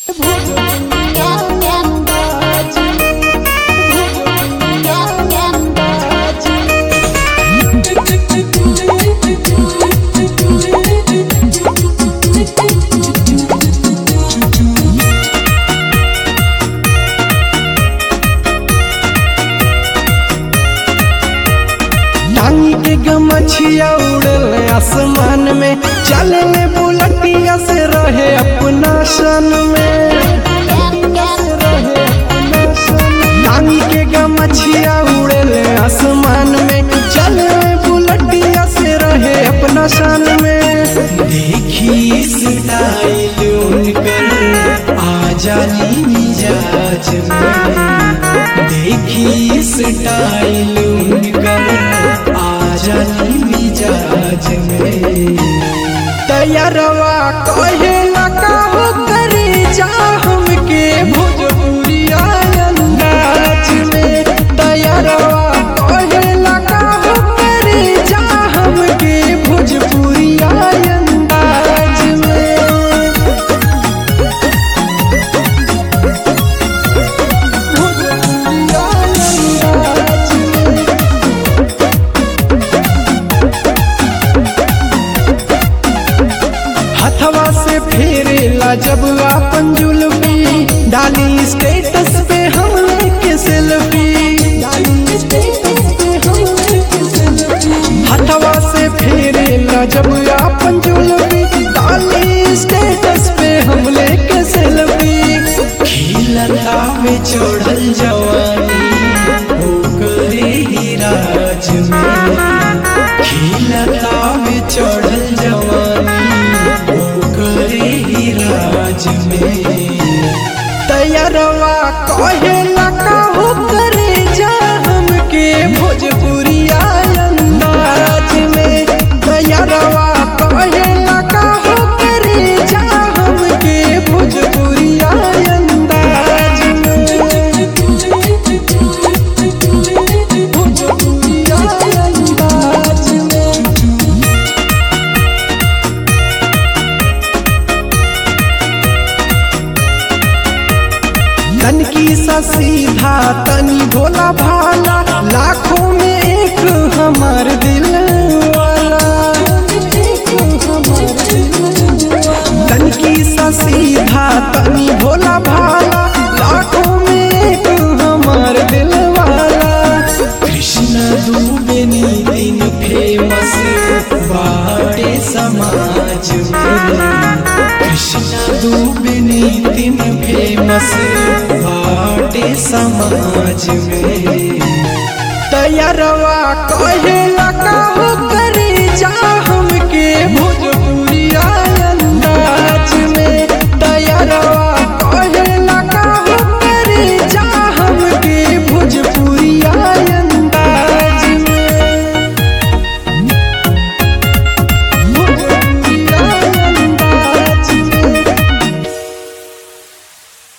गमछिया उड़े आसमान में, चले बुलटिया से रहे अपना सन में। नानी के गमछिया उड़े आसमान में, चले बुलटिया से रहे अपना सन में। देखी स्टाइल उनकर आ जानी मिजाज में, देखी स्टाइल उनकर आ जानी मिजाज में। तैयारवा कहेला काहो करे जा हमके भोजपुरिया अंदाज में। तैयारवा कहेला काहो करे जा हमके भोजपुरिया अंदाज में। भोजपुरिया अंदाज में। हथवा से फेरेला जब आपन जुल्फी, डाली स्टेटस पे हम लेके सेल्फी। हथवा से फेरेला जब आपन जुल्फी, डाली स्टेटस पे हम लेके सेल्फी। खिलता में चढ़ल जवानी ओकरे ही राज में, खिलता में चढ़ल जवानी ओकरे ही राज में। तैयारवा कहेला काहो करे जा हमके भोजपुरिया अंदाज में। तैयारवा कहेला काहो करे जा हमके भोजपुरिया अंदाज में। भोजपुरिया अंदाज में। तनकी सा सीधा तनी भोला भाला, लाखों में एक हमार दिल वाला। तनकी सा सीधा तनी भोला भाला, लाखों में एक हमार दिल वाला। कृष्ण दुबे नितिन फेमस बाटे समाज में, कृष्ण दुबे नितिन फेमस बाटे समाज में। तैयारवा कहेला काहो करे जा